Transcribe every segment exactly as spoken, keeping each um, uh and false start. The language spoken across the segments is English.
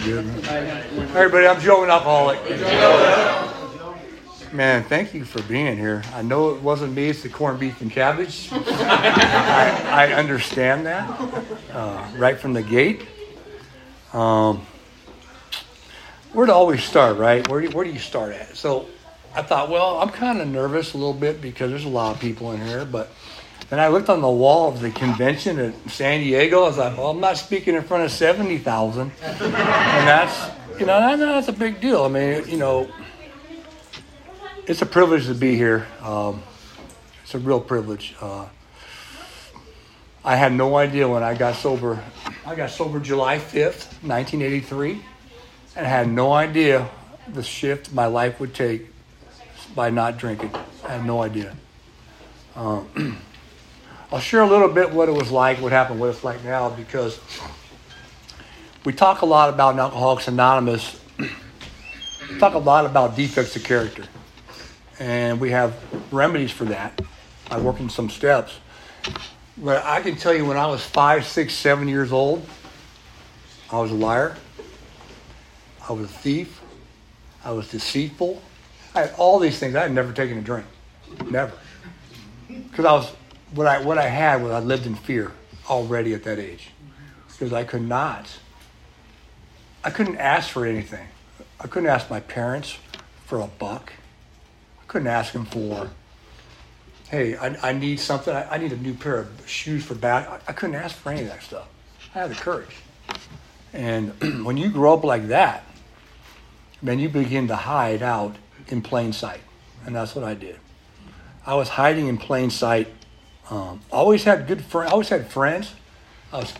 good, man. Everybody, I'm Joe, an alcoholic. Man, thank you for being here. I know it wasn't me, it's the corned beef and cabbage. I, I understand that uh, right from the gate. Um, where to always start, right? Where do, where do you start at? So I thought, well, I'm kind of nervous a little bit because there's a lot of people in here, but then I looked on the wall of the convention at San Diego. I was like, well, I'm not speaking in front of seventy thousand. And that's, you know, that, that's a big deal. I mean, you know, it's a privilege to be here. Um, it's a real privilege. Uh, I had no idea when I got sober. I got sober July fifth, nineteen eighty-three. And I had no idea the shift my life would take by not drinking. I had no idea. Um, I'll share a little bit what it was like, what happened, what it's like now, because we talk a lot about in Alcoholics Anonymous, we talk a lot about defects of character. And we have remedies for that. I work in some steps. But I can tell you when I was five, six, seven years old, I was a liar. I was a thief. I was deceitful. I had all these things. I had never taken a drink. Never. Because I was... What I what I had was I lived in fear already at that age, because I could not. I couldn't ask for anything. I couldn't ask my parents for a buck. I couldn't ask them for, hey, I, I need something. I, I need a new pair of shoes for back. I, I couldn't ask for any of that stuff. I had the courage. And when you grow up like that, then you begin to hide out in plain sight, and that's what I did. I was hiding in plain sight. Um, always had good friends. Always had friends. I was,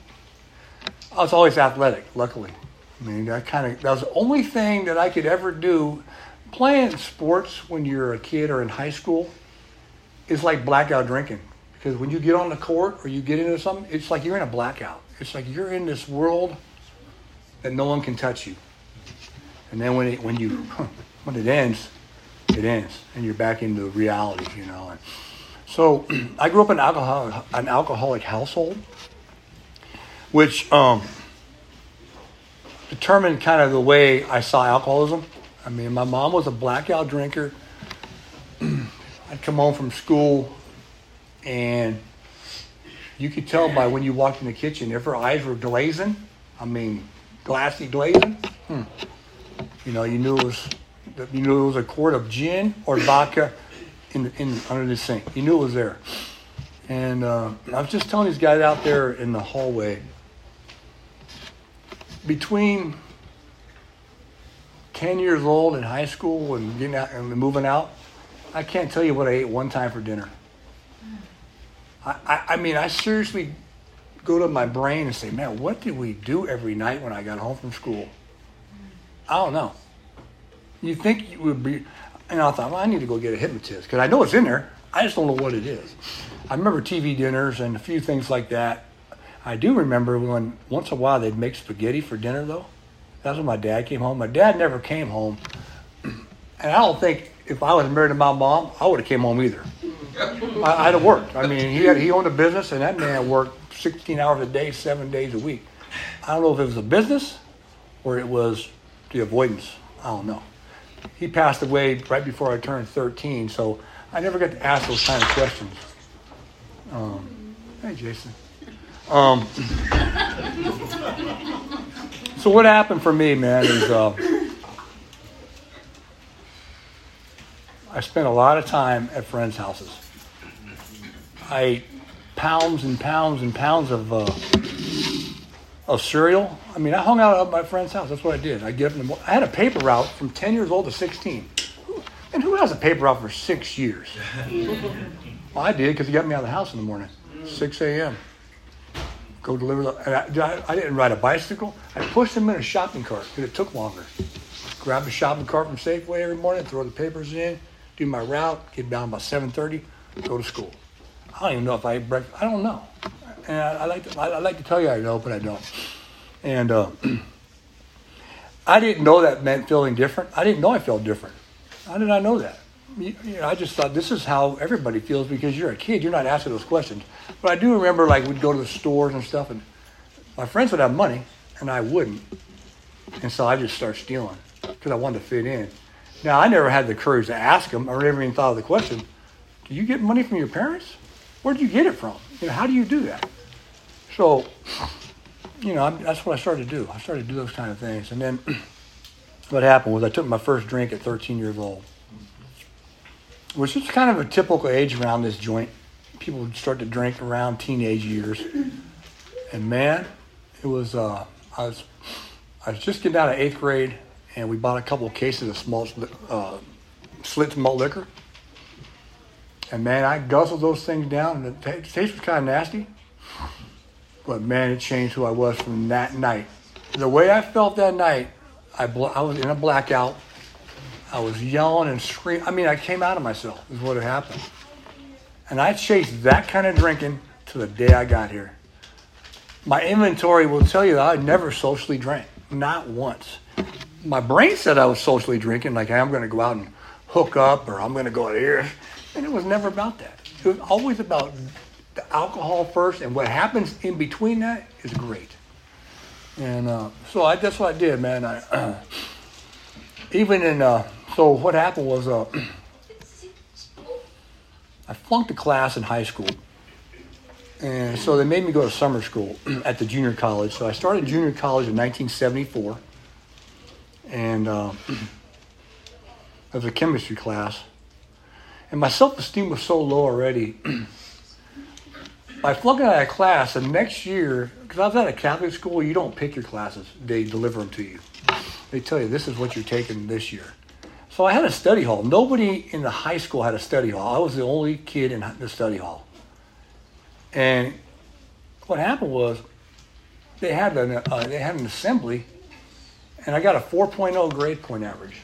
I was always athletic. Luckily, I mean, that kind of that was the only thing that I could ever do. Playing sports when you're a kid or in high school is like blackout drinking, because when you get on the court or you get into something, it's like you're in a blackout. It's like you're in this world that no one can touch you. And then when it when you when it ends, it ends, and you're back into reality, you know. And, So I grew up in an alcoholic, an alcoholic household, which um, determined kind of the way I saw alcoholism. I mean, my mom was a blackout drinker. I'd come home from school, and you could tell by when you walked in the kitchen, if her eyes were glazing, I mean, glassy glazing, hmm, you know, you knew it was, you knew it was a quart of gin or vodka In, in under the sink. You knew it was there. And uh, I was just telling these guys out there in the hallway, between ten years old in high school and getting out and moving out, I can't tell you what I ate one time for dinner. I, I, I mean, I seriously go to my brain and say, man, what did we do every night when I got home from school? I don't know. You think you would be... And I thought, well, I need to go get a hypnotist, because I know it's in there. I just don't know what it is. I remember T V dinners and a few things like that. I do remember when once in a while they'd make spaghetti for dinner, though. That's when my dad came home. My dad never came home. And I don't think if I was married to my mom, I would have came home either. I, I'd have worked. I mean, he had he owned a business, and that man worked sixteen hours a day, seven days a week. I don't know if it was a business or it was the avoidance. I don't know. He passed away right before I turned thirteen, so I never got to ask those kind of questions. Um, hey, Jason. Um, so what happened for me, man, is uh, I spent a lot of time at friends' houses. I ate pounds and pounds and pounds of uh, of cereal. I mean, I hung out at my friend's house. That's what I did. I get up in the morning. I had a paper route from ten years old to sixteen. And who has a paper route for six years? Well, I did, because he got me out of the house in the morning, six a.m. Go deliver the... And I, I didn't ride a bicycle. I pushed him in a shopping cart, because it took longer. Grab a shopping cart from Safeway every morning, throw the papers in, do my route, get down by seven thirty, go to school. I don't even know if I ate breakfast. I don't know. And I, I like to, I, I like to tell you I know, but I don't. And uh, I didn't know that meant feeling different. I didn't know I felt different. How did I know that? You, you know, I just thought this is how everybody feels, because you're a kid. You're not asking those questions. But I do remember, like, we'd go to the stores and stuff, and my friends would have money, and I wouldn't. And so I just started stealing because I wanted to fit in. Now, I never had the courage to ask them. I never even thought of the question, do you get money from your parents? Where did you get it from? You know, how do you do that? So, you know, that's what I started to do. I started to do those kind of things. And then what happened was I took my first drink at thirteen years old, which is kind of a typical age around this joint. People would start to drink around teenage years. And man, it was, uh, I was I was just getting out of eighth grade, and we bought a couple of cases of small uh, Schlitz malt liquor. And man, I guzzled those things down, and the t- taste was kind of nasty. But man, it changed who I was from that night. The way I felt that night, I, bl- I was in a blackout. I was yelling and screaming. I mean, I came out of myself, is what had happened. And I chased that kind of drinking to the day I got here. My inventory will tell you that I never socially drank, not once. My brain said I was socially drinking, like hey, I'm going to go out and hook up or I'm going to go out here. And it was never about that. It was always about the alcohol first, and what happens in between that is great. And uh, so I, that's what I did, man. I, uh, even in, uh, so what happened was uh, I flunked a class in high school. And so they made me go to summer school at the junior college. So I started junior college in nineteen seventy-four. And uh, it was a chemistry class. And my self-esteem was so low already. By flunking out of class, the next year, because I was at a Catholic school, you don't pick your classes. They deliver them to you. They tell you, this is what you're taking this year. So I had a study hall. Nobody in the high school had a study hall. I was the only kid in the study hall. And what happened was they had an, uh, they had an assembly, and I got a four point oh grade point average,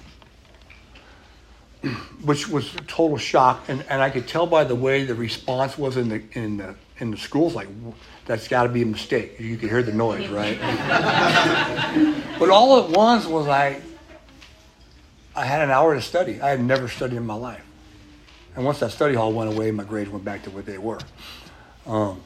which was a total shock. And, and I could tell by the way the response was in the in the in the schools, like that's got to be a mistake. You could hear the noise, right? But all it was was I I had an hour to study. I had never studied in my life, and once that study hall went away, my grades went back to what they were. Um,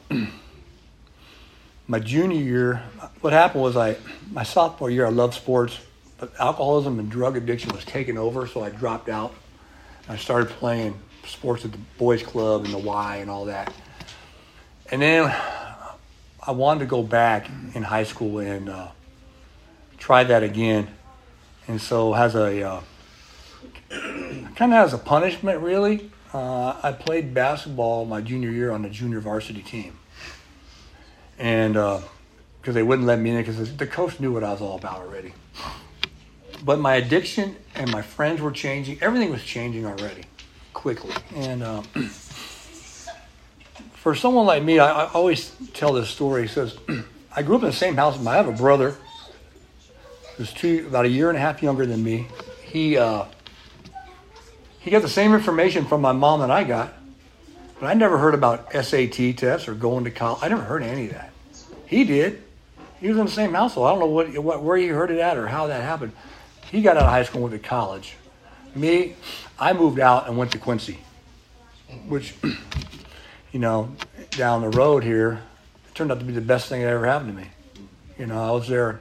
my junior year, what happened was I, my sophomore year, I loved sports, but alcoholism and drug addiction was taking over, so I dropped out. I started playing sports at the boys club and the Y and all that. And then I wanted to go back in high school and uh, try that again. And so as a, uh, kind of as a punishment, really, Uh, I played basketball my junior year on the junior varsity team. And because uh, they wouldn't let me in because the coach knew what I was all about already. But my addiction and my friends were changing. Everything was changing already quickly. And uh, for someone like me, I, I always tell this story. He says, I grew up in the same house. I have a brother who's two, about a year and a half younger than me. He... Uh, He got the same information from my mom that I got, but I never heard about S A T tests or going to college. I never heard any of that. He did. He was in the same household. I don't know what, what where he heard it at or how that happened. He got out of high school and went to college. Me, I moved out and went to Quincy, which, you know, down the road here, it turned out to be the best thing that ever happened to me. You know, I was there.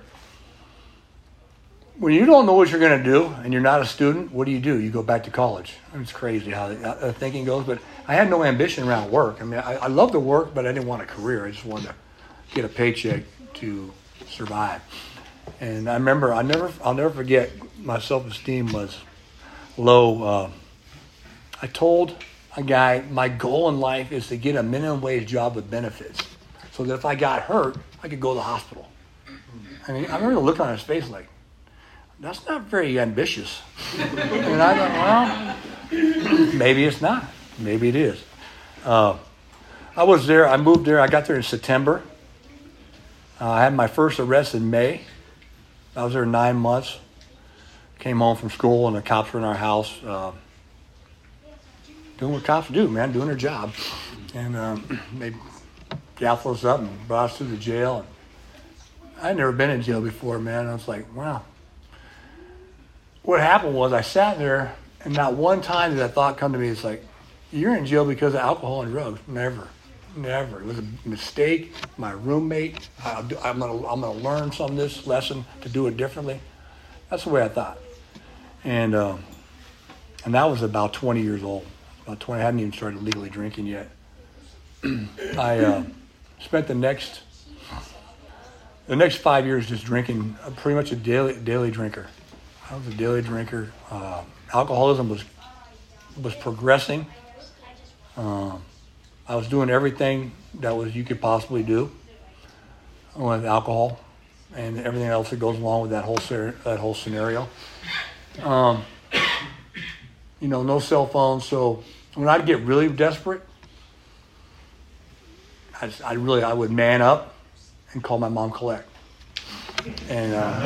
When you don't know what you're going to do and you're not a student, what do you do? You go back to college. It's crazy how the thinking goes, but I had no ambition around work. I mean, I, I loved to work, but I didn't want a career. I just wanted to get a paycheck to survive. And I remember, I never, I'll never forget, my self-esteem was low. Uh, I told a guy, my goal in life is to get a minimum wage job with benefits so that if I got hurt, I could go to the hospital. I mean, I remember looking on his face like, that's not very ambitious. And I thought, well, maybe it's not. Maybe it is. Uh, I was there. I moved there. I got there in September. Uh, I had my first arrest in May. I was there nine months. Came home from school, and the cops were in our house uh, doing what cops do, man, doing their job. And um, they gaffled us up and brought us to the jail. And I'd never been in jail before, man. I was like, wow. What happened was I sat there, and not one time did that thought come to me. It's like, you're in jail because of alcohol and drugs. Never, never. It was a mistake. My roommate, I'll do, I'm gonna, I'm gonna learn some of this lesson to do it differently. That's the way I thought. And um, and that was about twenty years old. About twenty. I hadn't even started legally drinking yet. I uh, spent the next the next five years just drinking. Uh, pretty much a daily daily drinker. I was a daily drinker. Uh, alcoholism was was progressing. Um, I was doing everything that was you could possibly do with alcohol and everything else that goes along with that whole that whole scenario. Um, you know, no cell phones. So when I'd get really desperate, I just, I really I would man up and call my mom collect, and uh,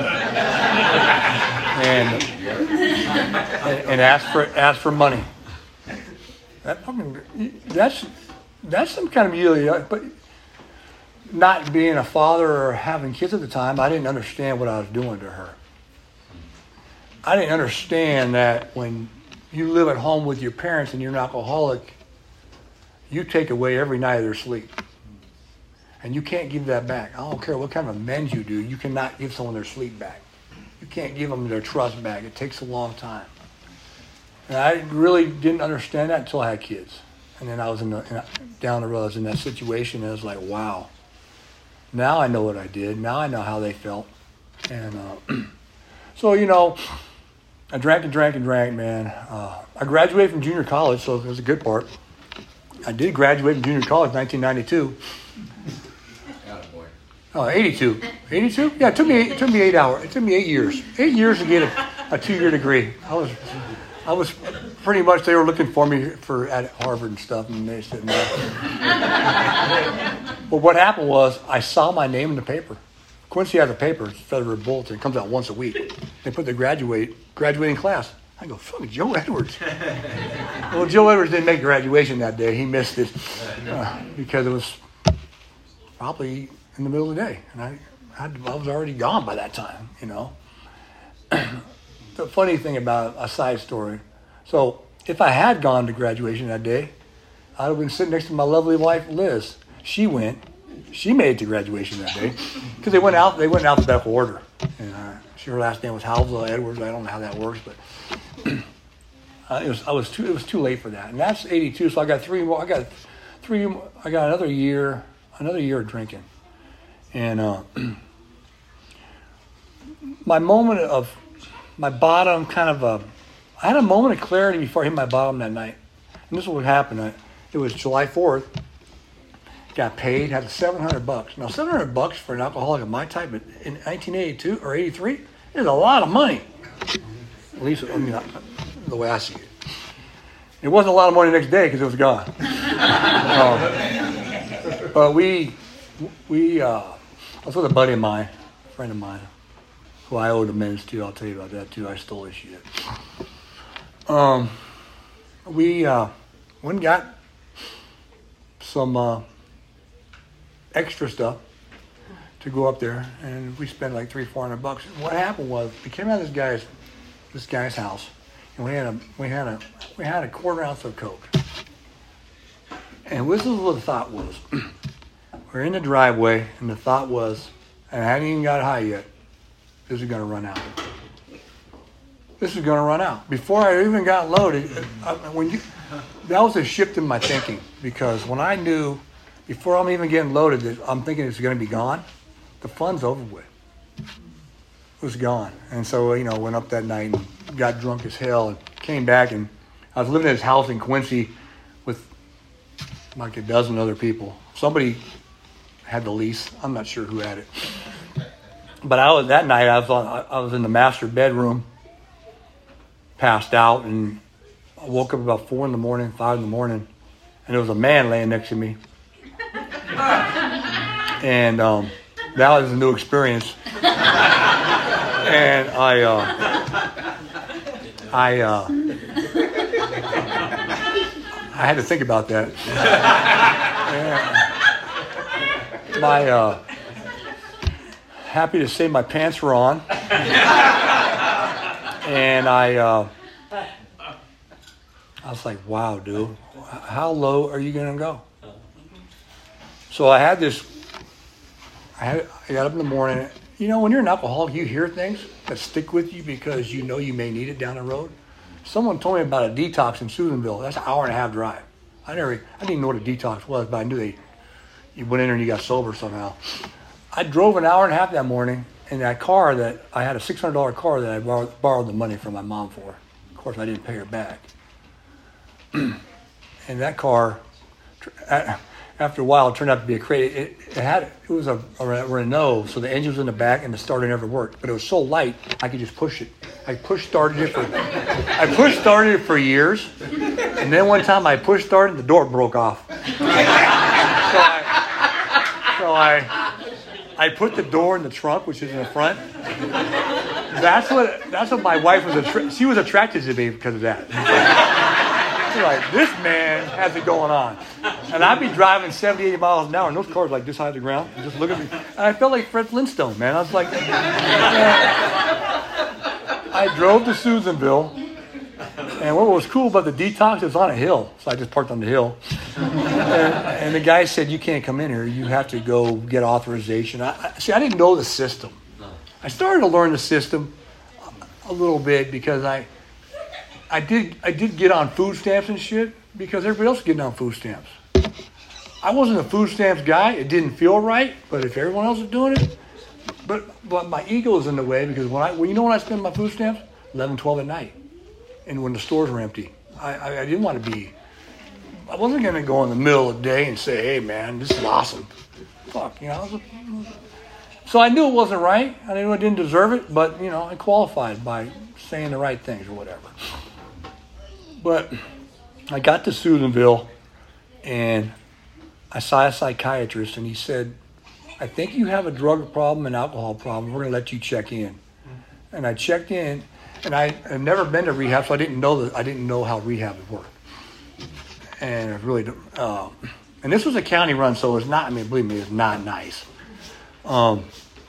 and, and and ask for ask for money. That fucking that's that's some kind of really, but not being a father or having kids at the time, I didn't understand what I was doing to her. I didn't understand that when you live at home with your parents and you're an alcoholic, you take away every night of their sleep. And you can't give that back. I don't care what kind of amends you do, you cannot give someone their sleep back. You can't give them their trust back. It takes a long time. And I really didn't understand that until I had kids. And then I was in the, in, down the road, I was in that situation, and I was like, wow. Now I know what I did. Now I know how they felt. And uh, so, you know, I drank and drank and drank, man. Uh, I graduated from junior college, so it was a good part. I did graduate from junior college in nineteen ninety-two. Oh, eighty-two. eighty-two? Yeah, it took me it took me eight hours. It took me eight years. Eight years to get a, a two-year degree. I was I was pretty much, they were looking for me for at Harvard and stuff, and they said no. But what happened was, I saw my name in the paper. Quincy has a paper, it's Federal Bulletin. It comes out once a week. They put the graduate graduating class. I go, fuck, Joe Edwards. Well, Joe Edwards didn't make graduation that day. He missed it uh, because it was probably in the middle of the day, and I, I, I was already gone by that time, you know. The funny thing about a side story, so if I had gone to graduation that day, I'd have been sitting next to my lovely wife, Liz. She went. She made it to graduation that day because they went out. They went in alphabetical order, and uh, she, her last name was Halsell Edwards. I don't know how that works, but uh, it was. I was too. It was too late for that, and that's eighty-two. So I got three more. I got three. I got another year. Another year of drinking, and uh, my moment of my bottom, kind of a. I had a moment of clarity before I hit my bottom that night, and this is what happened. I, it was July fourth. Got paid, had seven hundred bucks. Now, seven hundred bucks for an alcoholic of my type in nineteen eighty-two or eighty-three is a lot of money. At least, I mean, the way I see it. It wasn't a lot of money the next day because it was gone. um, but we, we, uh, I was with a buddy of mine, a friend of mine, who I owed amends to. I'll tell you about that too. I stole his shit. Um, we uh, went and got some. Uh, extra stuff to go up there, and we spent like three, four hundred bucks. What happened was we came out of this guy's this guy's house, and we had a we had a we had a quarter ounce of Coke. And this is what the thought was: we're in the driveway, and the thought was, and I hadn't even got high yet. This is going to run out. This is going to run out before I even got loaded. I, when you that was a shift in my thinking, because when I knew. Before I'm even getting loaded, I'm thinking it's going to be gone. The fun's over with. It was gone. And so, you know, went up that night and got drunk as hell and came back. And I was living at his house in Quincy with like a dozen other people. Somebody had the lease. I'm not sure who had it. But I was that night, I was, on, I was in the master bedroom, passed out, and I woke up about four in the morning, five in the morning, and there was a man laying next to me. And um, that was a new experience. And I, uh, I, uh, I had to think about that. And my, uh, happy to say, my pants were on, and I, uh, I was like, "Wow, dude, how low are you gonna go?" So I had this, I had, I got up in the morning, You know, when you're an alcoholic, you hear things that stick with you because you know you may need it down the road. Someone told me about a detox in Susanville. That's an hour and a half drive. I never, I didn't even know what a detox was, but I knew they, you went in there and you got sober somehow. I drove an hour and a half that morning in that car that, I had a six hundred dollars car that I borrowed, borrowed the money from my mom for. Of course, I didn't pay her back. And that car, after a while, it turned out to be a crazy, it, it had, it was a, a Renault, so the engine was in the back and the starter never worked. But it was so light, I could just push it. I push started it for, I push started it for years. And then one time I push started, the door broke off. So I, so I, I put the door in the trunk, which is in the front. That's what, that's what my wife was, attra- she was attracted to me because of that. Like, this man has it going on. And I'd be driving seventy, eighty miles an hour, and those cars like this high to the ground, and just look at me. And I felt like Fred Flintstone, man. I was like, I drove to Susanville, and what was cool about the detox, it was on a hill. So I just parked on the hill. And, and the guy said, you can't come in here. You have to go get authorization. I, I, see, I didn't know the system. I started to learn the system a little bit because I... I did I did get on food stamps and shit because everybody else was getting on food stamps. I wasn't a food stamps guy. It didn't feel right, but if everyone else was doing it, but but my ego was in the way because when I well, you know when I spend my food stamps? eleven, twelve at night. And when the stores were empty. I, I, I didn't want to be, I wasn't going to go in the middle of the day and say, hey man, this is awesome. Fuck, you know. I was a, so I knew it wasn't right. I knew I didn't deserve it, but you know, I qualified by saying the right things or whatever. But I got to Susanville, and I saw a psychiatrist, and he said, I think you have a drug problem and alcohol problem. We're going to let you check in. And I checked in, and I had never been to rehab, so I didn't know that I didn't know how rehab would work. And it really, uh, and this was a county run, so it's not. I mean, believe me, it's not nice. Um,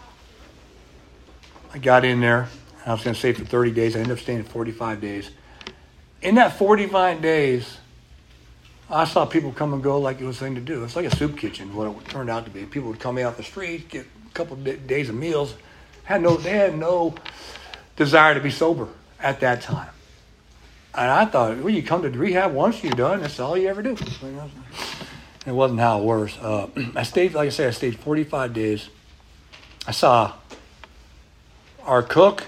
I got in there. I was going to stay for thirty days. I ended up staying forty-five days. In that forty-five days, I saw people come and go like it was a thing to do. It's like a soup kitchen, what it turned out to be. People would come in off the street, get a couple of days of meals. Had no, they had no desire to be sober at that time. And I thought, well, you come to rehab once, you're done. That's all you ever do. It wasn't how it works. Uh, I stayed, like I said, I stayed forty-five days. I saw our cook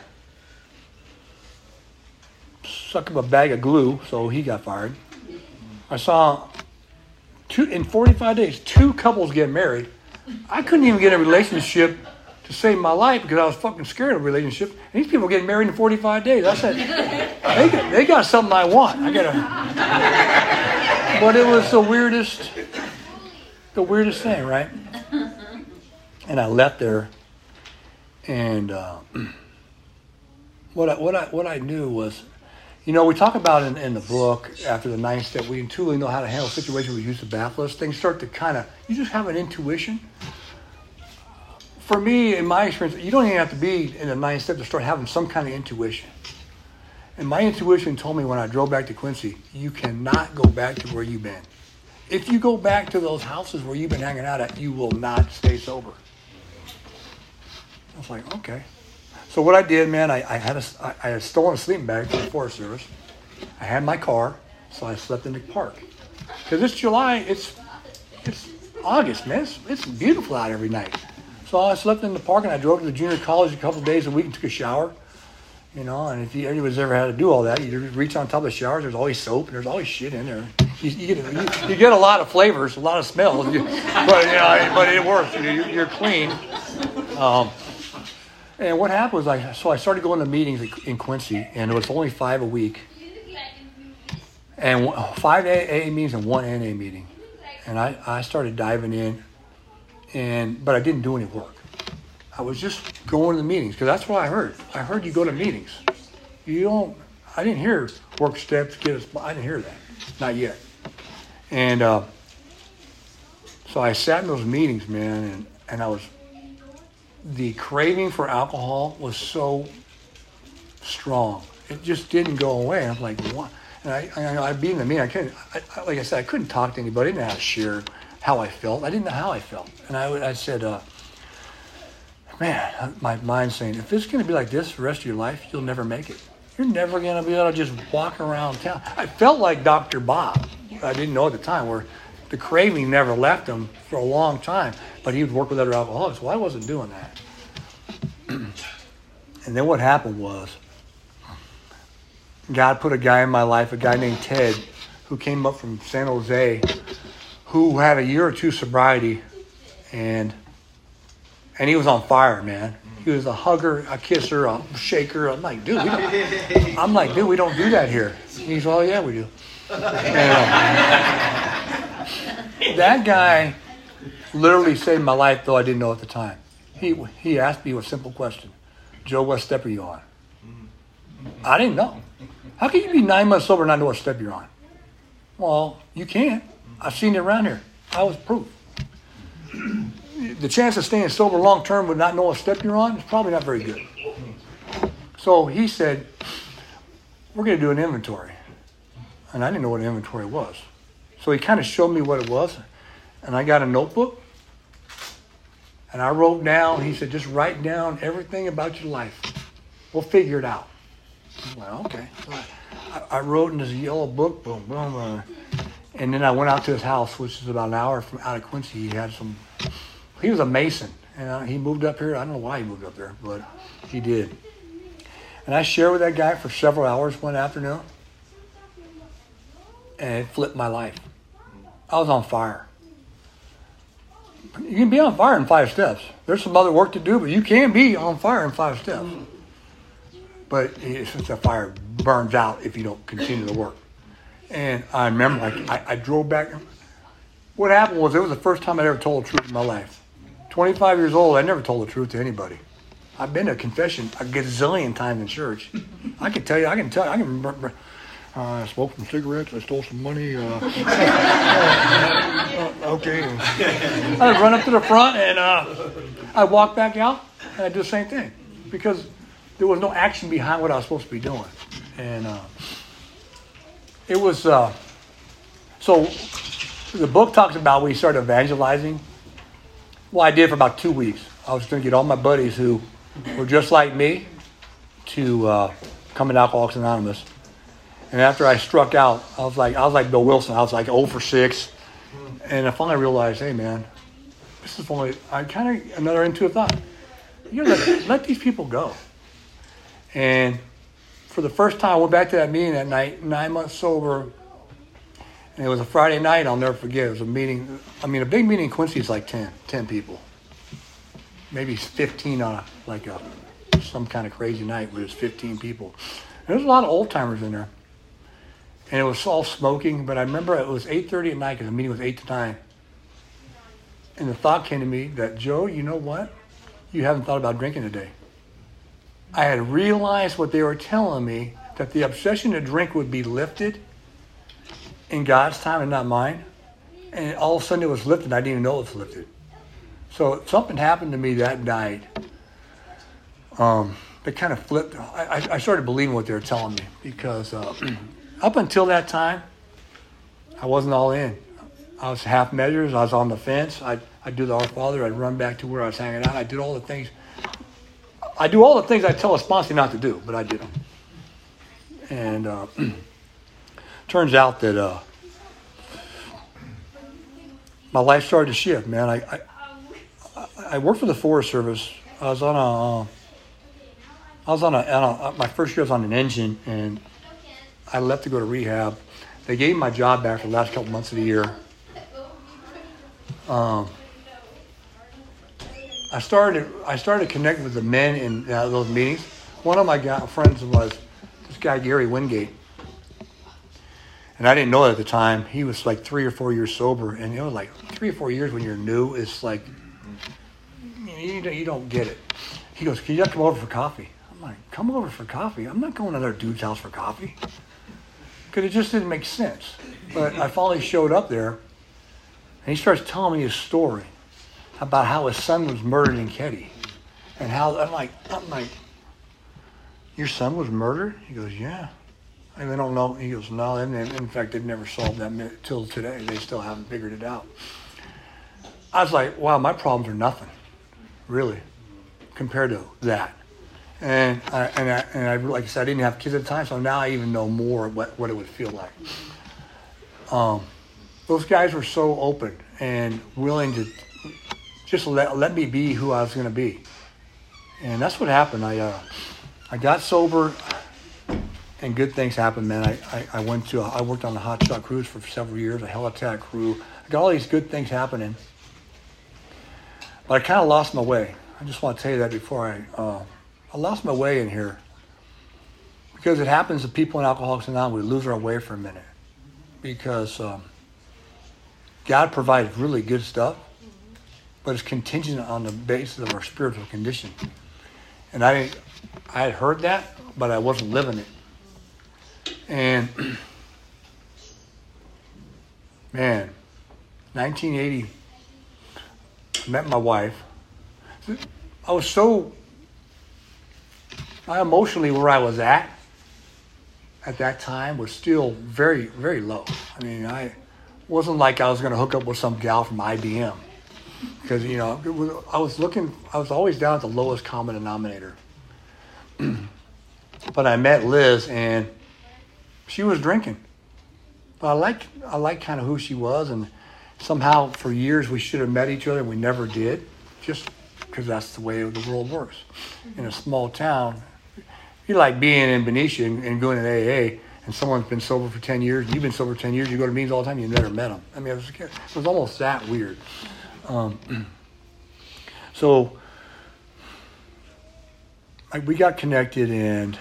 suck up a bag of glue, so he got fired. I saw two in forty-five days, two couples get married. I couldn't even get a relationship to save my life because I was fucking scared of a relationship. And these people getting married in forty-five days. I said, they got, they got something I want. I gotta. But it was the weirdest, the weirdest thing, right? And I left there, and uh, what I what I what I knew was. You know, we talk about in, in the book, after the ninth step, we intuitively know how to handle situations we use to baffle us. Things start to kind of, you just have an intuition. For me, in my experience, you don't even have to be in the ninth step to start having some kind of intuition. And my intuition told me when I drove back to Quincy, you cannot go back to where you've been. If you go back to those houses where you've been hanging out at, you will not stay sober. I was like, okay. So what I did, man, I, I had a, I had stolen a sleeping bag from the Forest Service. I had my car, so I slept in the park. Because it's July, it's it's August, man. It's, it's beautiful out every night. So I slept in the park, and I drove to the junior college a couple of days a week and took a shower. You know, and if you, anybody's ever had to do all that, you reach on top of the showers, there's always soap, and there's always shit in there. You, you, get, you, you get a lot of flavors, a lot of smells, you, but, you know, but it works. You, you're clean. Um, And what happened was, I so I started going to meetings in Quincy, and it was only five a week, and five A A meetings and one N A meeting, and I, I started diving in, and but I didn't do any work. I was just going to the meetings because that's what I heard. I heard you go to meetings. You don't. I didn't hear work steps. Get us. I didn't hear that. Not yet. And uh, so I sat in those meetings, man, and, and I was. The craving for alcohol was so strong. It just didn't go away. I'm like, what? And I, I, I'd be in the meeting. I couldn't, I, I, like I said, I couldn't talk to anybody. I didn't know how to share how I felt. I didn't know how I felt. And I, would, I said, uh, man, my mind's saying, if it's going to be like this for the rest of your life, you'll never make it. You're never going to be able to just walk around town. I felt like Doctor Bob. I didn't know at the time, where the craving never left him for a long time, but he would work with other alcoholics. Well, I wasn't doing that. And then what happened was, God put a guy in my life, a guy named Ted, who came up from San Jose, who had a year or two sobriety, and and he was on fire, man. He was a hugger, a kisser, a shaker. I'm like, dude, we don't, I'm like, dude, we don't do that here. He's, oh yeah, we do. And, uh, that guy literally saved my life, though I didn't know at the time. He he asked me a simple question: Joe, what step are you on? I didn't know. How can you be nine months sober and not know what step you're on? Well, you can't. I've seen it around here. I was proof. The chance of staying sober long term with not know what step you're on is probably not very good. So he said, we're going to do an inventory. And I didn't know what an inventory was. So he kind of showed me what it was. And I got a notebook. And I wrote down, he said, just write down everything about your life. We'll figure it out. Well, okay. So I, I wrote in this yellow book, boom, boom, boom. And then I went out to his house, which is about an hour from out of Quincy. He had some, he was a Mason. And uh, he moved up here. I don't know why he moved up there, but he did. And I shared with that guy for several hours one afternoon. And it flipped my life. I was on fire. You can be on fire in five steps. There's some other work to do, but you can be on fire in five steps. But it's just a fire burns out if you don't continue to work. And I remember I, I, I drove back. What happened was it was the first time I ever told the truth in my life. twenty-five years old, I never told the truth to anybody. I've been to confession a gazillion times in church. I can tell you, I can tell you, I can remember. Uh, I smoked some cigarettes. I stole some money. Uh, uh, uh, okay. I'd run up to the front and uh, I'd walk back out and I'd do the same thing because there was no action behind what I was supposed to be doing. And uh, it was, uh, so the book talks about when you started evangelizing. Well, I did for about two weeks. I was going to get all my buddies who were just like me to uh, come in Alcoholics Anonymous. And after I struck out, I was like, I was like Bill Wilson. I was like oh for six. And I finally realized, hey, man, this is only, I kind of, another intuitive thought. You know, let, let these people go. And for the first time, I went back to that meeting that night, nine months sober. And it was a Friday night, I'll never forget. It was a meeting, I mean, a big meeting in Quincy is like ten, ten people. Maybe fifteen on a, like a, some kind of crazy night where there's fifteen people. And there was a lot of old timers in there. And it was all smoking, but I remember it was eight thirty at night because the meeting was eight to nine. And the thought came to me that, Joe, you know what? You haven't thought about drinking today. I had realized what they were telling me, that the obsession to drink would be lifted in God's time and not mine. And all of a sudden it was lifted. I didn't even know it was lifted. So something happened to me that night. Um, that kind of flipped. I, I started believing what they were telling me because... Uh, Up until that time, I wasn't all in. I was half measures. I was on the fence. I'd, I'd do the Our Father. I'd run back to where I was hanging out. I did all the things. I do all the things I tell a sponsor not to do, but I did them. And uh, turns out that uh, my life started to shift, man. I, I I worked for the Forest Service. I was on a, uh, I was on a, on a, my first year I was on an engine, and I left to go to rehab. They gave me my job back for the last couple months of the year. Um, I started I started connecting with the men in uh, those meetings. One of my guy, friends was this guy, Gary Wingate. And I didn't know it at the time. He was like three or four years sober. And it was like three or four years when you're new, it's like, you, you don't get it. He goes, can you just come over for coffee? I'm like, come over for coffee? I'm not going to another dude's house for coffee. Because it just didn't make sense. But I finally showed up there, and he starts telling me his story about how his son was murdered in Ketty. And how, I'm like, I'm like, your son was murdered? He goes, yeah. And they don't know. He goes, no. And in fact, they've never solved that till today. They still haven't figured it out. I was like, wow, my problems are nothing, really. compared to that. And I, and I, and I, like I said, I didn't have kids at the time, so now I even know more what, what it would feel like. Um, those guys were so open and willing to just let, let me be who I was going to be. And that's what happened. I uh, I got sober, and good things happened, man. I, I, I went to, a, I worked on the Hot Shot Cruise for several years, a Helitat crew. I got all these good things happening. But I kind of lost my way. I just want to tell you that before I, uh, I lost my way in here. Because it happens to people in Alcoholics Anonymous, we lose our way for a minute. Because um, God provides really good stuff, but it's contingent on the basis of our spiritual condition. And I, I had heard that, but I wasn't living it. And, man, nineteen eighty, I met my wife. I was so, I emotionally where I was at, at that time was still very, very low. I mean, I wasn't like I was going to hook up with some gal from I B M. Because, you know, it was, I was looking, I was always down at the lowest common denominator. But I met Liz, and she was drinking. But I like, I like kind of who she was, and somehow for years we should have met each other, and we never did, just because that's the way the world works. In a small town, you like being in Benicia and, and going to A A, and someone's been sober for ten years, you've been sober for ten years, you go to meetings all the time, you never met them. I mean, it was, it was almost that weird. Um, so like, we got connected, and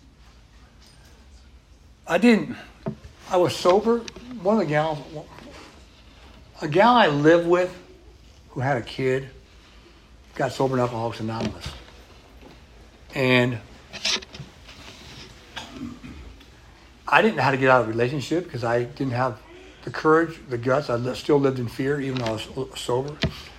I didn't, I was sober. One of the gals, a gal I lived with who had a kid, got sober in Alcoholics Anonymous. And I didn't know how to get out of a relationship because I didn't have the courage, the guts. I li- still lived in fear even though I was sober.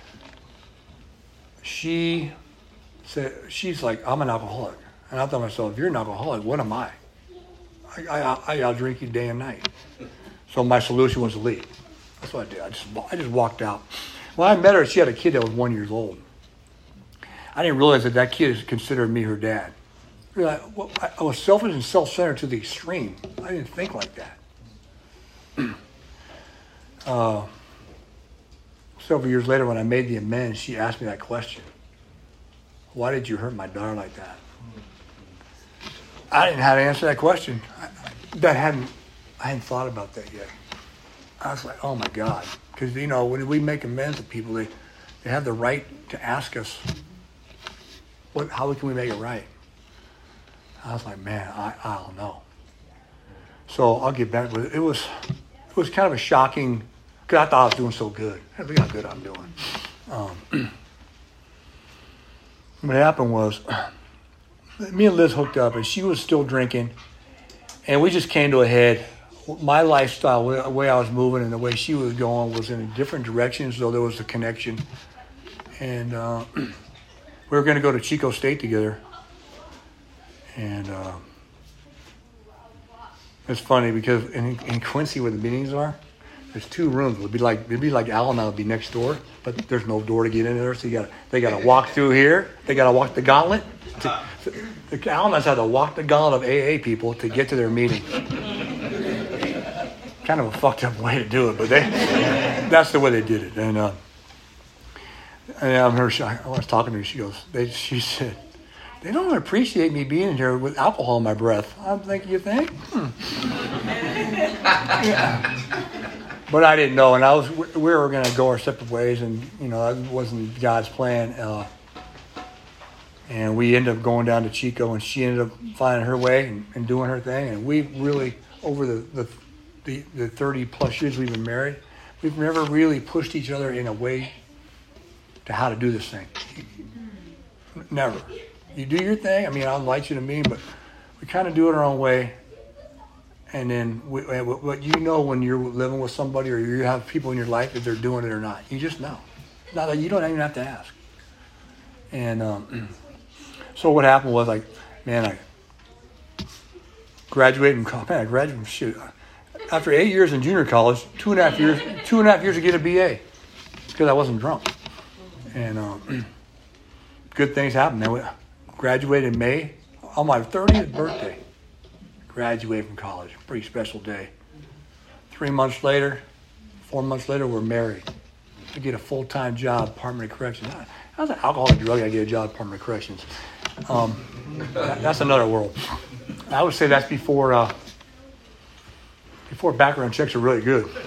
She said, she's like, I'm an alcoholic. And I thought to myself, if you're an alcoholic, what am I? I, I, I, I'll drink you day and night. So my solution was to leave. That's what I did. I just, I just walked out. When I met her, she had a kid that was one year old. I didn't realize that that kid considered me her dad. I, I was selfish and self-centered to the extreme. I didn't think like that. uh, several years later, when I made the amends, she asked me that question. Why did you hurt my daughter like that? I didn't know how to answer that question. I, that hadn't, I hadn't thought about that yet. I was like, oh my God. Because, you know, when we make amends to people, they, they have the right to ask us, what, how can we make it right? I was like, man, I, I don't know. So I'll get back with it. It was, it was kind of a shocking, because I thought I was doing so good. Look how good I'm doing. Um, what happened was, me and Liz hooked up, and she was still drinking, and we just came to a head. My lifestyle, the way I was moving and the way she was going was in a different direction, so there was a connection. And uh, we were going to go to Chico State together. And uh, it's funny because in, in Quincy, where the meetings are, there's two rooms. It'd be like it'd be like Al-Anon would be next door, but there's no door to get in there. So you got they got to walk through here. They got to walk the gauntlet. To, the Al-Anons had to walk the gauntlet of A A people to get to their meeting. Kind of a fucked up way to do it, but they that's the way they did it. And uh, and I'm her. I was talking to her. She goes. They, she said, they don't appreciate me being here with alcohol in my breath. I'm thinking, you think? Hmm. Yeah. But I didn't know, and I was. We were going to go our separate ways, and you know that wasn't God's plan. Uh, and we ended up going down to Chico, and she ended up finding her way and, and doing her thing. And we really, over the, the the the thirty plus years we've been married, we've never really pushed each other in a way to how to do this thing. Never. You do your thing. I mean, I'll invite you to me, but we kind of do it our own way. And then we, what you know when you're living with somebody or you have people in your life, if they're doing it or not. You just know. Not that you don't even have to ask. And um, so what happened was, like, man, I graduated from man, I graduated from shoot. After eight years in junior college, two and a half years, two and a half years to get a B A because I wasn't drunk. And um, good things happened. Then we graduated in May on my thirtieth birthday. Graduated from college. Pretty special day. Three months later, four months later, we're married. I get a full-time job, Department of Corrections. I was an alcoholic drug. I get a job, Department of Corrections. Um, that, that's another world. I would say that's before uh, before background checks are really good. what,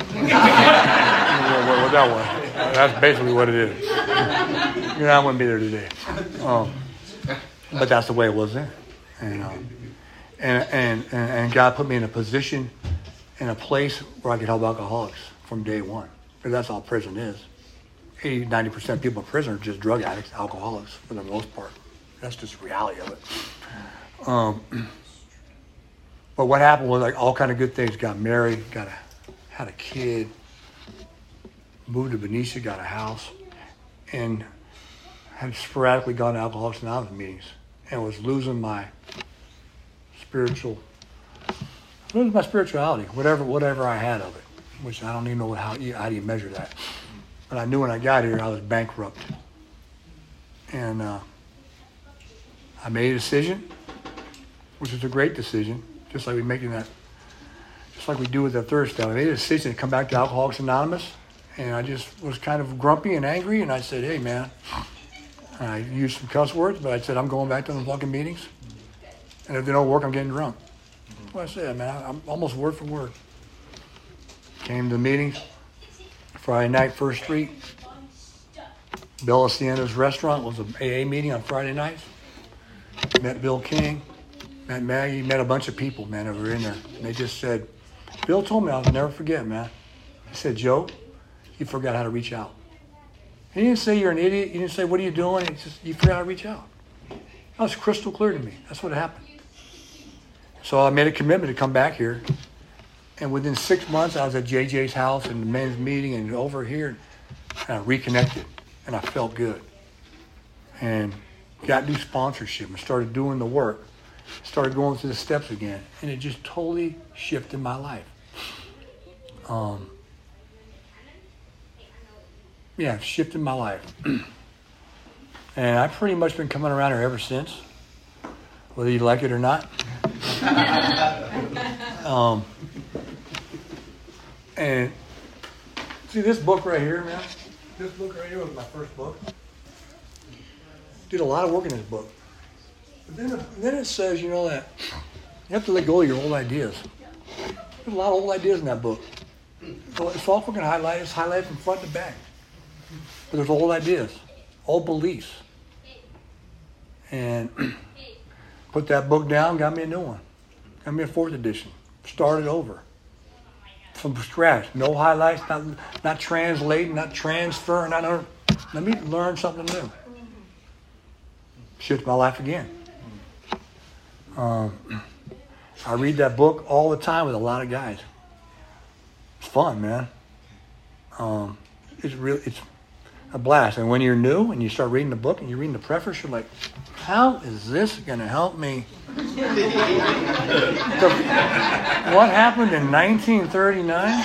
what that was. That's basically what it is. You know, I wouldn't be there today. Um, but that's the way it was then. And, um, and, and, and, and God put me in a position, in a place where I could help alcoholics from day one. Because that's all prison is. eighty, ninety percent of people in prison are just drug addicts, alcoholics, for the most part. That's just the reality of it. Um, but what happened was like all kind of good things. Got married, got a, had a kid, moved to Benicia, got a house, and had sporadically gone to Alcoholics Anonymous meetings and was losing my spiritual, losing my spirituality, whatever whatever I had of it, which I don't even know how, how do you measure that. But I knew when I got here I was bankrupt. And uh, I made a decision, which is a great decision, just like we making that, just like we do with the third step. I made a decision to come back to Alcoholics Anonymous, and I just was kind of grumpy and angry, and I said, hey, man, I used some cuss words, but I said, I'm going back to the fucking meetings, and if they don't work, I'm getting drunk. That's what I said, man. I'm almost word for word. Came to the meetings, Friday night, First Street. Bill Hacienda's restaurant was an A A meeting on Friday nights. Met Bill King, met Maggie, met a bunch of people, man, that were in there. And they just said, Bill told me, I'll never forget, man. He said, Joe, you forgot how to reach out. He didn't say you're an idiot. He didn't say, what are you doing? He just, you forgot how to reach out. That was crystal clear to me. That's what happened. So I made a commitment to come back here. And within six months, I was at J J's house and the men's meeting and over here. And I reconnected. And I felt good. And got new sponsorship and started doing the work. Started going through the steps again. And it just totally shifted my life. Um, yeah, it shifted my life. And I've pretty much been coming around here ever since, whether you like it or not. um, and see this book right here, man? This book right here was my first book. Did a lot of work in this book. But then, then it says, you know, that you have to let go of your old ideas. There's a lot of old ideas in that book. So it's all fucking highlighted. It's highlighted from front to back. But there's old ideas, old beliefs. And put that book down, got me a new one. Got me a fourth edition. Started over. From scratch. No highlights, not not translating, not transferring. Not, let me learn something new. Shift my life again. Um, I read that book all the time with a lot of guys. It's fun, man. Um, it's really, it's a blast. And when you're new and you start reading the book and you're reading the preface, you're like, how is this going to help me? the, what happened in nineteen thirty-nine?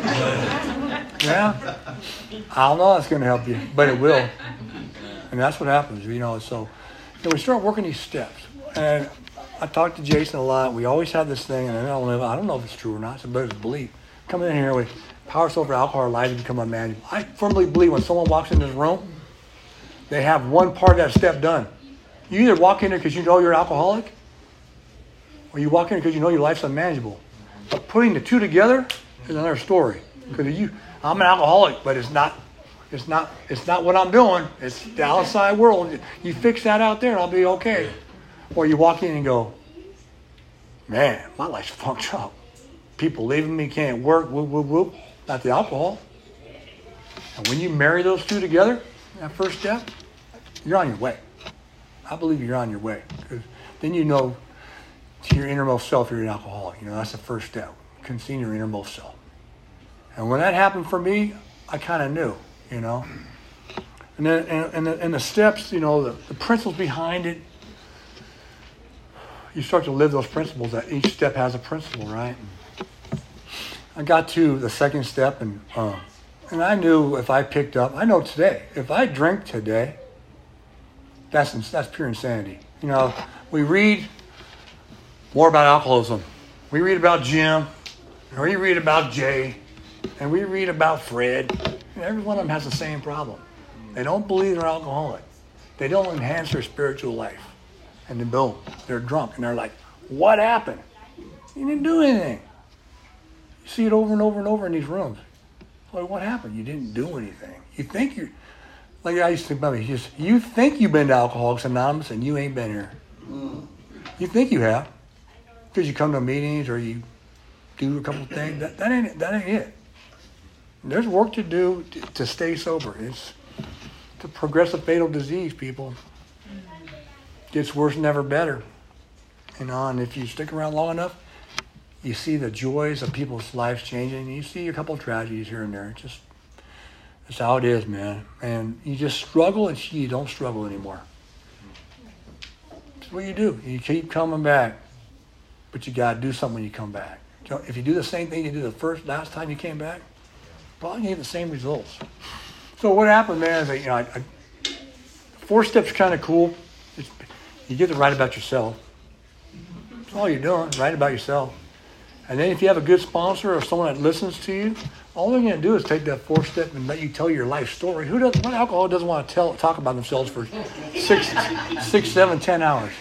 Yeah. I don't know how it's going to help you, but it will. And that's what happens, you know. So, so we start working these steps. And I talked to Jason a lot. We always have this thing, and I don't know, I don't know if it's true or not, but it's a belief. Come in here with power over alcohol, life to become unmanageable. I firmly believe when someone walks in this room, they have one part of that step done. You either walk in there because you know you're an alcoholic, or you walk in because you know your life's unmanageable. But putting the two together is another story. Because you, I'm an alcoholic, but it's not, it's not, it's not what I'm doing. It's the outside world. You fix that out there, and I'll be okay. Or you walk in and go, man, my life's fucked up. People leaving me, can't work, whoop, whoop, whoop. Not the alcohol. And when you marry those two together, that first step, you're on your way. I believe you're on your way. Because then you know to your innermost self you're an alcoholic. You know, that's the first step. Conceding your innermost self. And when that happened for me, I kind of knew, you know. And then and, and, the, and the steps, you know, the, the principles behind it, you start to live those principles. That each step has a principle, right? I got to the second step, and uh, and I knew if I picked up, I know today, if I drink today, That's that's pure insanity. You know, we read more about alcoholism. We read about Jim, and we read about Jay, and we read about Fred. And every one of them has the same problem. They don't believe they're alcoholic. They don't enhance their spiritual life. And then boom, they're drunk. And they're like, what happened? You didn't do anything. You see it over and over and over in these rooms. Like, what happened? You didn't do anything. You think you're, like I used to think about it, you, just, you think you've been to Alcoholics Anonymous and you ain't been here. Mm. You think you have. Because you come to meetings or you do a couple of things. That, that, ain't, that ain't it. There's work to do to, to stay sober. It's, it's a progressive fatal disease, people. Gets worse, never better. You know, and if you stick around long enough, you see the joys of people's lives changing. You see a couple of tragedies here and there. It's just, that's how it is, man. And you just struggle and you don't struggle anymore. That's what you do. You keep coming back, but you got to do something when you come back. If you do the same thing you did the first, last time you came back, probably get the same results. So what happened, man, is that, you know, I, I, four steps kind of cool. It's, you get to write about yourself. That's all you're doing, write about yourself. And then if you have a good sponsor or someone that listens to you, all they're going to do is take that fourth step and let you tell your life story. Who doesn't? What alcoholic doesn't want to tell, talk about themselves for six, six, seven, ten hours?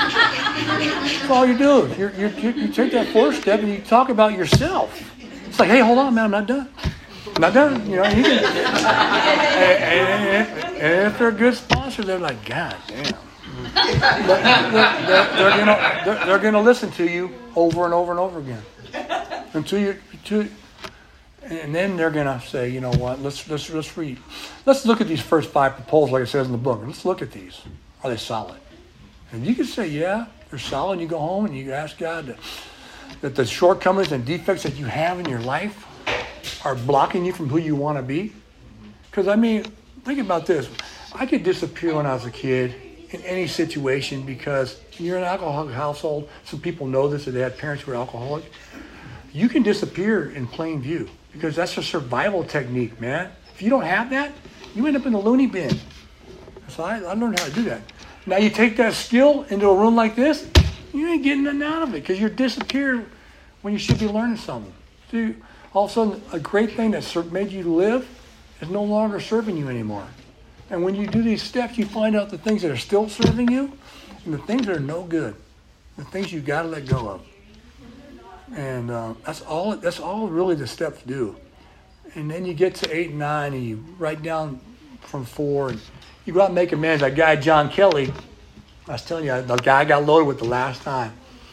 That's all you do. You're, you're, you take that fourth step and you talk about yourself. It's like, hey, hold on, man, I'm not done. I'm not done. You know, you can, and, and, and if they're a good sponsor, they're like, God damn. But they're, they're, they're gonna they're, they're gonna listen to you over and over and over again until you to, and then they're gonna say, you know what? Let's let's let's read. Let's look at these first five proposals, like it says in the book. Let's look at these. Are they solid? And you can say, yeah, they're solid. And you go home and you ask God to, that the shortcomings and defects that you have in your life are blocking you from who you want to be. Because I mean, think about this. I could disappear when I was a kid in any situation because you're in an alcoholic household. Some people know this, that they had parents who were alcoholics. You can disappear in plain view because that's a survival technique, man. If you don't have that, you end up in the loony bin. So I, I learned how to do that. Now you take that skill into a room like this, you ain't getting nothing out of it because you're disappeared when you should be learning something. See, all of a sudden, a great thing that made you live is no longer serving you anymore. And when you do these steps, you find out the things that are still serving you and the things that are no good, the things you got to let go of. And uh, that's all. That's all really the steps do. And then you get to eight and nine, and you write down from four, and you go out and make amends. That guy John Kelly, I was telling you, the guy I got loaded with the last time.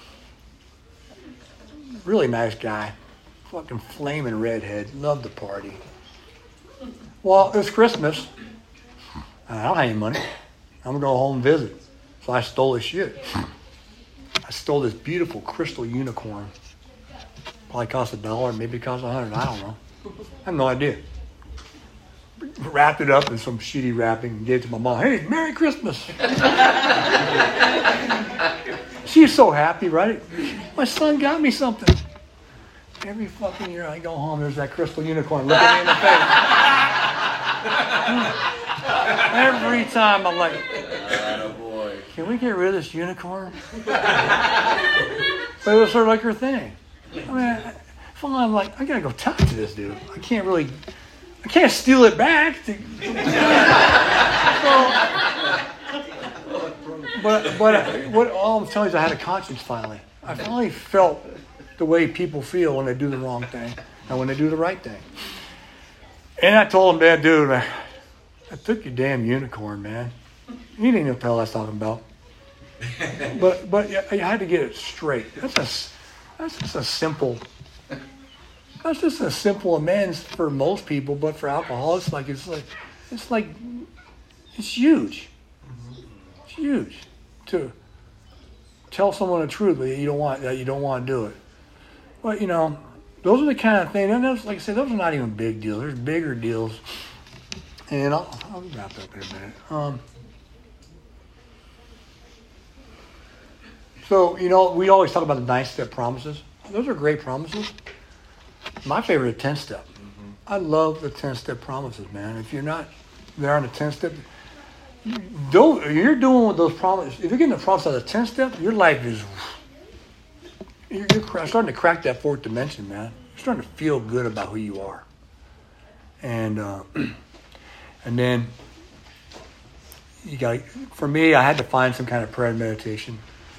Really nice guy, fucking flaming redhead, loved to party. Well, it was Christmas. I don't have any money. I'm going to go home and visit. So I stole his shit. I stole this beautiful crystal unicorn. Probably cost a dollar, maybe it cost a hundred. I don't know. I have no idea. Wrapped it up in some shitty wrapping and gave it to my mom. Hey, Merry Christmas. She's so happy, right? My son got me something. Every fucking year I go home, there's that crystal unicorn looking me in the face. Every time I'm like, oh, can we get rid of this unicorn? But it was sort of like her thing. I mean, I, finally I'm like, I gotta go talk to this dude. I can't really, I can't steal it back. To, so, but but what all I'm telling you is I had a conscience finally. I finally felt the way people feel when they do the wrong thing and when they do the right thing. And I told him, man, dude, man, I took your damn unicorn, man. You didn't even know what the hell I was talking about. But but you had to get it straight. That's a that's just a simple. That's just a simple amends for most people, but for alcoholics, like it's like it's like it's huge. It's huge to tell someone the truth that you don't want that you don't want to do it. But you know, those are the kind of things. And those, like I said, those are not even big deals. There's bigger deals. And I'll, I'll wrap up in a minute. Um, so, you know, we always talk about the nine-step promises. Those are great promises. My favorite is ten-step. Mm-hmm. I love the ten-step promises, man. If you're not there on the ten-step, don't, you're doing with those problems. If you're getting the problems out of the ten step, your life is, you're, you're starting to crack that fourth dimension, man. You're starting to feel good about who you are. And, uh, and then you got, for me, I had to find some kind of prayer and meditation.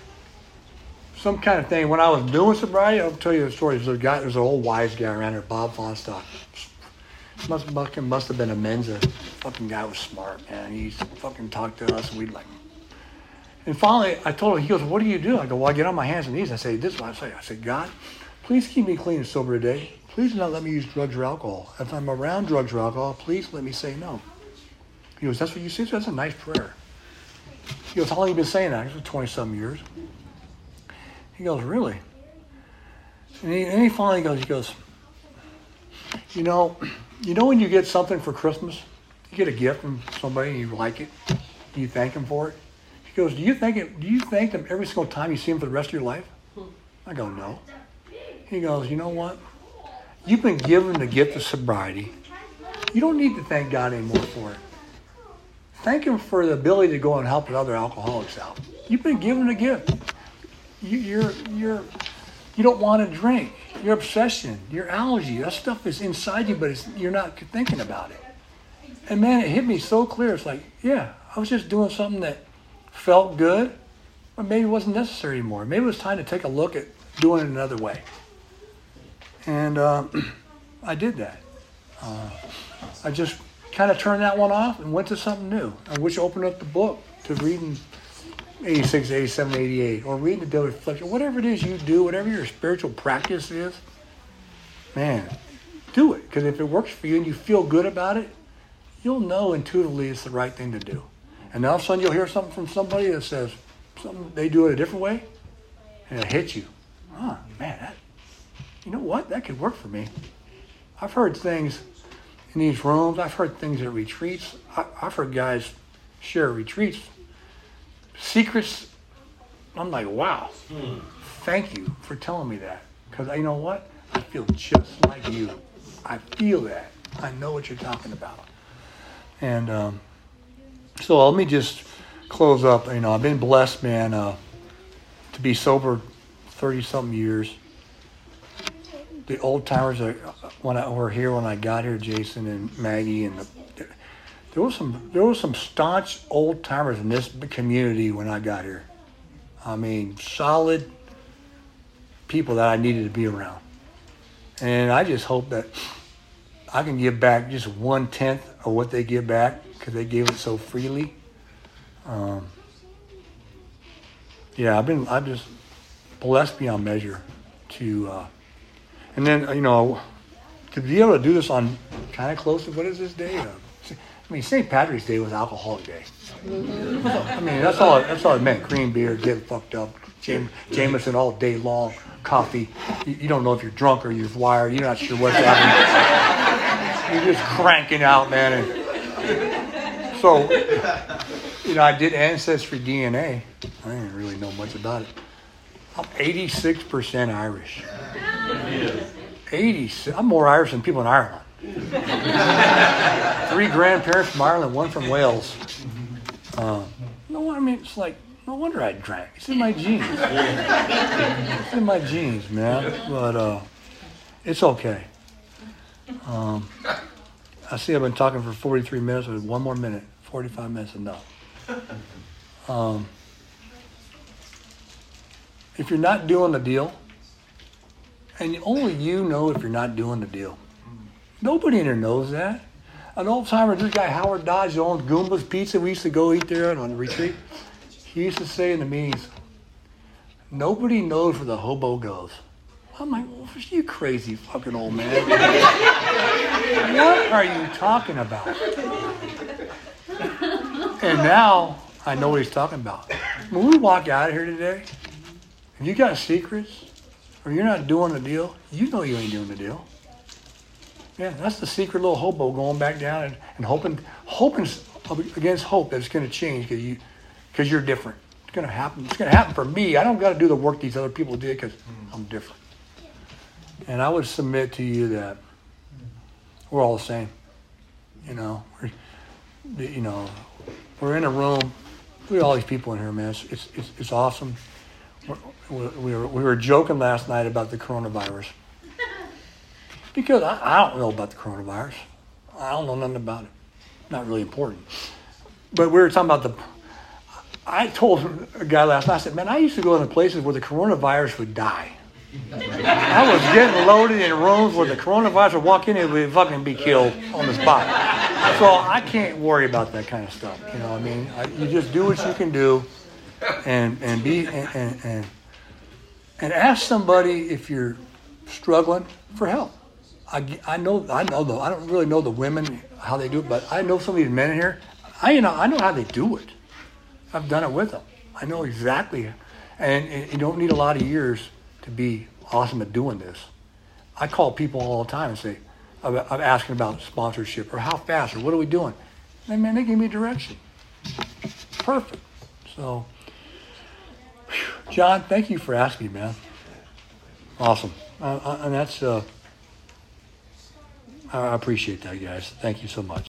Some kind of thing. When I was doing sobriety, I'll tell you a story. There's a guy, there's an old wise guy around here, Bob Fonstock. Must, must have been a Mensa. Fucking guy was smart, man. He used to fucking talk to us, and we'd like. And finally, I told him, he goes, what do you do? I go, well, I get on my hands and knees. I say, this is what I say. I say, God, please keep me clean and sober today. Please do not let me use drugs or alcohol. If I'm around drugs or alcohol, please let me say no. He goes, that's what you say? That's a nice prayer. He goes, how long have you been saying that? I said, twenty-some years. He goes, really? And he, and he finally goes, he goes, you know, you know when you get something for Christmas, you get a gift from somebody and you like it, do you thank them for it? He goes, do you thank it? Do you thank them every single time you see them for the rest of your life? I go, no. He goes, you know what? You've been given the gift of sobriety. You don't need to thank God anymore for it. Thank him for the ability to go and help other alcoholics out. You've been given a gift. You, you're, you're, you don't want to drink. Your obsession, your allergy, that stuff is inside you, but it's, you're not thinking about it. And man, it hit me so clear. It's like, yeah, I was just doing something that felt good, but maybe it wasn't necessary anymore. Maybe it was time to take a look at doing it another way. And uh, I did that. Uh, I just kind of turned that one off and went to something new. I wish I opened up the book to reading eighty-six, eighty-seven, eighty-eight, or reading the daily reflection. Whatever it is you do, whatever your spiritual practice is, man, do it. Because if it works for you and you feel good about it, you'll know intuitively it's the right thing to do. And then all of a sudden you'll hear something from somebody that says something they do it a different way, and it hits you. Oh, man, that, you know what? That could work for me. I've heard things in these rooms. I've heard things at retreats. I, I've heard guys share retreats. Secrets. I'm like, wow. Hmm. Thank you for telling me that. Because you know what? I feel just like you. I feel that. I know what you're talking about. And um, so let me just close up. You know, I've been blessed, man, uh, to be sober thirty-something years. The old timers are, when I were here when I got here, Jason and Maggie, and the, there was some there was some staunch old timers in this community when I got here. I mean, solid people that I needed to be around. And I just hope that I can give back just one tenth of what they give back because they gave it so freely. Um, yeah, I've been I'm just blessed beyond measure to. Uh, And then, you know, to be able to do this on kind of close to, what is this day? Uh, I mean, Saint Patrick's Day was Alcoholic Day. I mean, that's all That's all it meant. Cream beer, get fucked up, Jam- Jameson all day long, coffee. You, you don't know if you're drunk or you're wired. You're not sure what's happening. You're just cranking out, man. And so, you know, I did Ancestry D N A. I didn't really know much about it. I'm eighty-six percent Irish. eighty-six. I'm more Irish than people in Ireland. Three grandparents from Ireland, one from Wales. Uh, no, I mean, it's like, no wonder I drank. It's in my genes. It's in my genes, man. But uh, it's okay. Um, I see I've been talking for forty-three minutes. With one more minute. forty-five minutes enough. Um, if you're not doing the deal, and only you know if you're not doing the deal. Nobody in here knows that. An old timer, this guy Howard Dodge, who owns Goomba's Pizza, we used to go eat there on the retreat. He used to say in the meetings, nobody knows where the hobo goes. I'm like, well, you crazy fucking old man. What are you talking about? And now I know what he's talking about. When we walk out of here today, if you got secrets, or you're not doing the deal, you know you ain't doing the deal. Yeah, that's the secret little hobo going back down and, and hoping, hoping against hope that it's going to change because you, because you're different. It's going to happen. It's going to happen for me. I don't got to do the work these other people did because I'm different. And I would submit to you that we're all the same. You know, we're, you know, we're in a room. Look at all these people in here, man. It's it's it's, it's awesome. We're, we were we were joking last night about the coronavirus because I, I don't know about the coronavirus. I don't know nothing about it. Not really important. But we were talking about the. I told a guy last night. I said, "Man, I used to go into places where the coronavirus would die. I was getting loaded in rooms where the coronavirus would walk in and would fucking be killed on the spot. So I can't worry about that kind of stuff. You know what I mean? I, you just do what you can do, and and be and, and and and ask somebody if you're struggling for help. I, I know I know though I don't really know the women how they do it, but I know some of these men in here. I you know I know how they do it. I've done it with them. I know exactly, and, and you don't need a lot of years to be awesome at doing this. I call people all the time and say, I'm, I'm asking about sponsorship or how fast or what are we doing? And man, they give me direction. Perfect. So, whew. John, thank you for asking, man. Awesome. Uh, uh, and that's, uh, I appreciate that, guys. Thank you so much.